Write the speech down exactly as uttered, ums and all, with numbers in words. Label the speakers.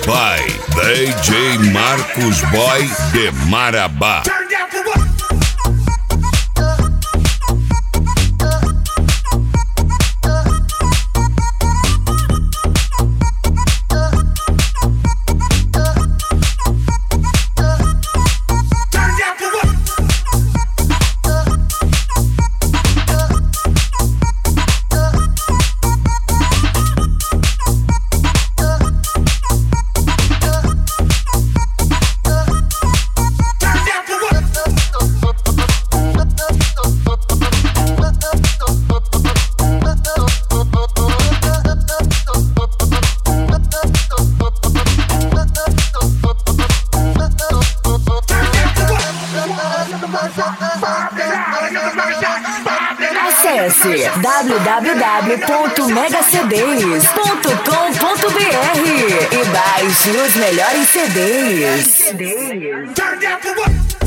Speaker 1: by D J Marcos Boy de Marabá.
Speaker 2: Acesse w w w ponto mega c ds ponto com ponto b r e baixe os melhores C Ds.
Speaker 3: Turn down for what?